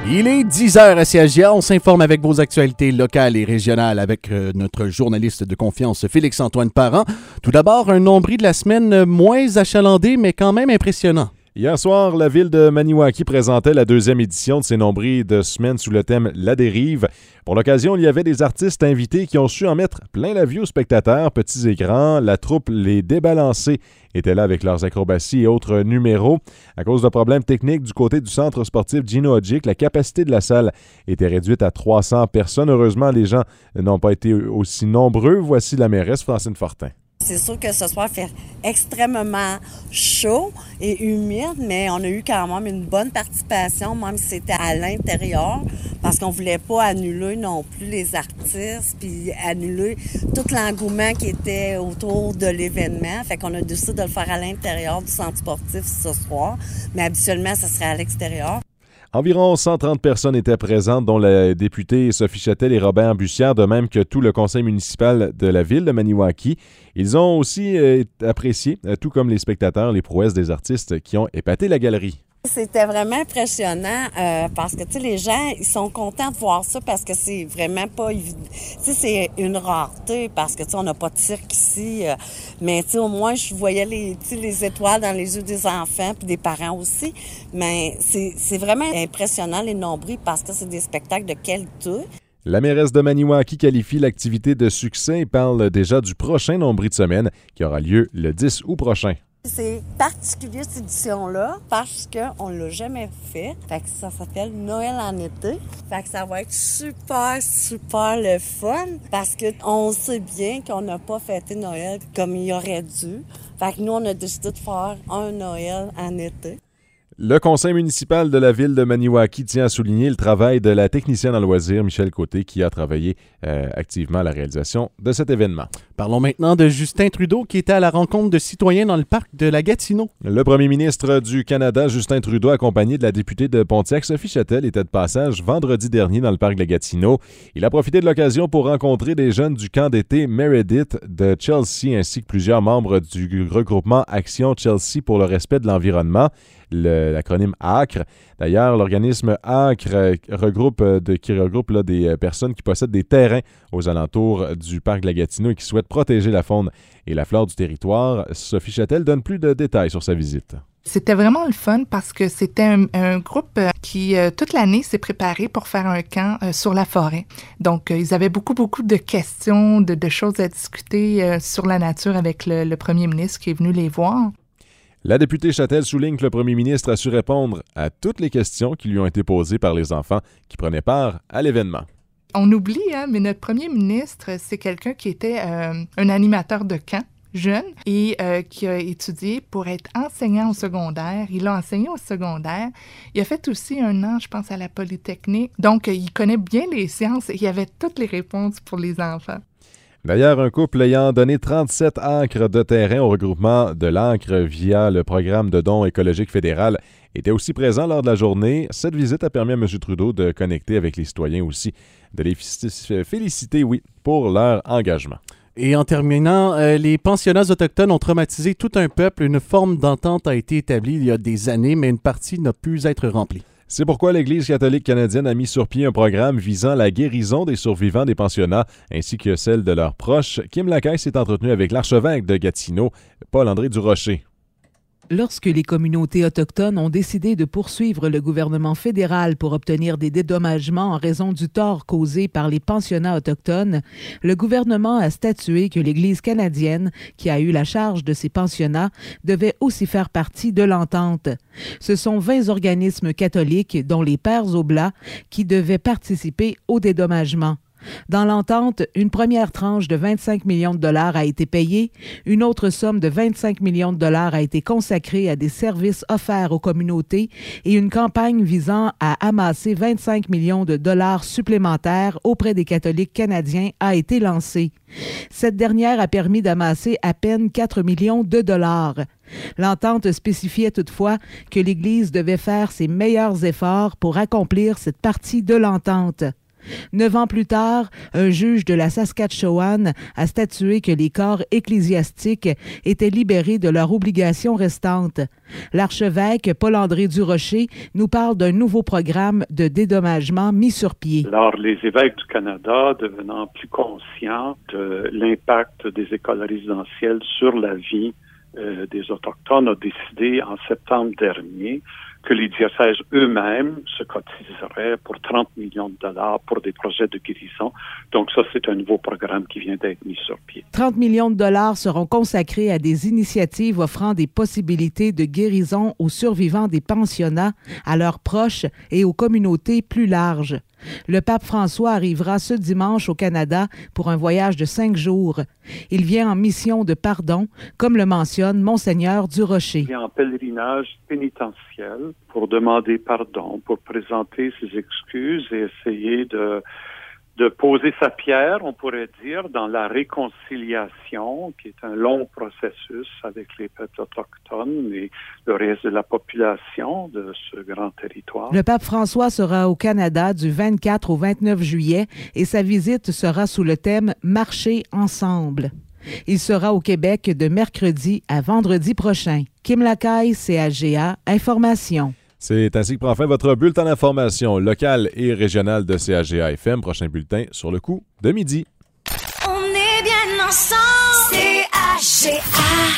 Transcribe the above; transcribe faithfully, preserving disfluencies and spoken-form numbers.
Il est dix heures à C H G A. On s'informe avec vos actualités locales et régionales avec euh, notre journaliste de confiance, Félix-Antoine Parent. Tout d'abord, un nombril de la semaine moins achalandé, mais quand même impressionnant. Hier soir, la ville de Maniwaki présentait la deuxième édition de ses nombrils de semaine sous le thème « La dérive ». Pour l'occasion, il y avait des artistes invités qui ont su en mettre plein la vue aux spectateurs, petits et grands. La troupe Les Débalancés était là avec leurs acrobaties et autres numéros. À cause de problèmes techniques du côté du centre sportif Gino Odjick, la capacité de la salle était réduite à trois cents personnes. Heureusement, les gens n'ont pas été aussi nombreux. Voici la mairesse Francine Fortin. C'est sûr que ce soir, il fait extrêmement chaud et humide, mais on a eu quand même une bonne participation, même si c'était à l'intérieur, parce qu'on voulait pas annuler non plus les artistes, puis annuler tout l'engouement qui était autour de l'événement. Fait qu'on a décidé de le faire à l'intérieur du centre sportif ce soir, mais habituellement, ça serait à l'extérieur. Environ cent trente personnes étaient présentes, dont la députée Sophie Châtel et Robert Bussière, de même que tout le conseil municipal de la ville de Maniwaki. Ils ont aussi euh, apprécié, euh, tout comme les spectateurs, les prouesses des artistes qui ont épaté la galerie. C'était vraiment impressionnant euh, parce que, tu sais, les gens, ils sont contents de voir ça parce que c'est vraiment pas évident. Tu sais, c'est une rareté parce que, tu sais, on n'a pas de cirque ici. Euh, mais, tu sais, au moins, je voyais les, tu sais, les étoiles dans les yeux des enfants puis des parents aussi. Mais c'est, c'est vraiment impressionnant, les nombrils, parce que c'est des spectacles de qualité. La mairesse de Maniwaki qualifie l'activité de succès et parle déjà du prochain nombril de semaine qui aura lieu le dix août prochain. C'est particulier cette édition-là parce qu'on ne l'a jamais fait. Fait que ça s'appelle Noël en été. Fait que ça va être super, super le fun parce qu'on sait bien qu'on n'a pas fêté Noël comme il aurait dû. Fait que nous, on a décidé de faire un Noël en été. Le conseil municipal de la ville de Maniwaki tient à souligner le travail de la technicienne en loisirs, Michel Côté, qui a travaillé euh, activement à la réalisation de cet événement. Parlons maintenant de Justin Trudeau, qui était à la rencontre de citoyens dans le parc de la Gatineau. Le premier ministre du Canada, Justin Trudeau, accompagné de la députée de Pontiac, Sophie Châtel, était de passage vendredi dernier dans le parc de la Gatineau. Il a profité de l'occasion pour rencontrer des jeunes du camp d'été Meredith de Chelsea, ainsi que plusieurs membres du regroupement Action Chelsea pour le respect de l'environnement. Le, l'acronyme A C R. D'ailleurs, l'organisme A C R regroupe, de, qui regroupe là, des personnes qui possèdent des terrains aux alentours du parc de la Gatineau et qui souhaitent protéger la faune et la flore du territoire. Sophie Châtel donne plus de détails sur sa visite. C'était vraiment le fun parce que c'était un, un groupe qui, euh, toute l'année, s'est préparé pour faire un camp euh, sur la forêt. Donc, euh, ils avaient beaucoup, beaucoup de questions, de, de choses à discuter euh, sur la nature avec le, le premier ministre qui est venu les voir. La députée Châtel souligne que le premier ministre a su répondre à toutes les questions qui lui ont été posées par les enfants qui prenaient part à l'événement. On oublie, hein, mais notre premier ministre, c'est quelqu'un qui était euh, un animateur de camp, jeune, et euh, qui a étudié pour être enseignant au secondaire. Il a enseigné au secondaire. Il a fait aussi un an, je pense, à la Polytechnique. Donc, il connaît bien les sciences et il avait toutes les réponses pour les enfants. D'ailleurs, un couple ayant donné trente-sept acres de terrain au regroupement de l'Ancre via le programme de dons écologiques fédéral était aussi présent lors de la journée. Cette visite a permis à M. Trudeau de connecter avec les citoyens aussi, de les féliciter, oui, pour leur engagement. Et en terminant, euh, les pensionnats autochtones ont traumatisé tout un peuple. Une forme d'entente a été établie il y a des années, mais une partie n'a pu être remplie. C'est pourquoi l'Église catholique canadienne a mis sur pied un programme visant la guérison des survivants des pensionnats ainsi que celle de leurs proches. Kim Lacaille s'est entretenu avec l'archevêque de Gatineau, Paul-André Durocher. Lorsque les communautés autochtones ont décidé de poursuivre le gouvernement fédéral pour obtenir des dédommagements en raison du tort causé par les pensionnats autochtones, le gouvernement a statué que l'Église canadienne, qui a eu la charge de ces pensionnats, devait aussi faire partie de l'entente. Ce sont vingt organismes catholiques, dont les Pères Oblats, qui devaient participer au dédommagement. Dans l'entente, une première tranche de vingt-cinq millions de dollars a été payée, une autre somme de vingt-cinq millions de dollars a été consacrée à des services offerts aux communautés et une campagne visant à amasser vingt-cinq millions de dollars supplémentaires auprès des catholiques canadiens a été lancée. Cette dernière a permis d'amasser à peine quatre millions de dollars. L'entente spécifiait toutefois que l'Église devait faire ses meilleurs efforts pour accomplir cette partie de l'entente. Neuf ans plus tard, un juge de la Saskatchewan a statué que les corps ecclésiastiques étaient libérés de leurs obligations restantes. L'archevêque Paul-André Durocher nous parle d'un nouveau programme de dédommagement mis sur pied. Alors, les évêques du Canada, devenant plus conscients de l'impact des écoles résidentielles sur la vie euh, des Autochtones, ont décidé en septembre dernier que les diocèses eux-mêmes se cotiseraient pour trente millions de dollars pour des projets de guérison. Donc ça, c'est un nouveau programme qui vient d'être mis sur pied. trente millions de dollars seront consacrés à des initiatives offrant des possibilités de guérison aux survivants des pensionnats, à leurs proches et aux communautés plus larges. Le pape François arrivera ce dimanche au Canada pour un voyage de cinq jours. Il vient en mission de pardon, comme le mentionne Monseigneur Durocher. Il vient en pèlerinage pénitentiel pour demander pardon, pour présenter ses excuses et essayer de, de poser sa pierre, on pourrait dire, dans la réconciliation, qui est un long processus avec les peuples autochtones et le reste de la population de ce grand territoire. Le pape François sera au Canada du vingt-quatre au vingt-neuf juillet et sa visite sera sous le thème « Marcher ensemble ». Il sera au Québec de mercredi à vendredi prochain. Kim Lacaille, C A G A, Information. C'est ainsi que prend fin votre bulletin d'information locale et régionale de C A G A F M. Prochain bulletin sur le coup de midi. On est bien ensemble. C A G A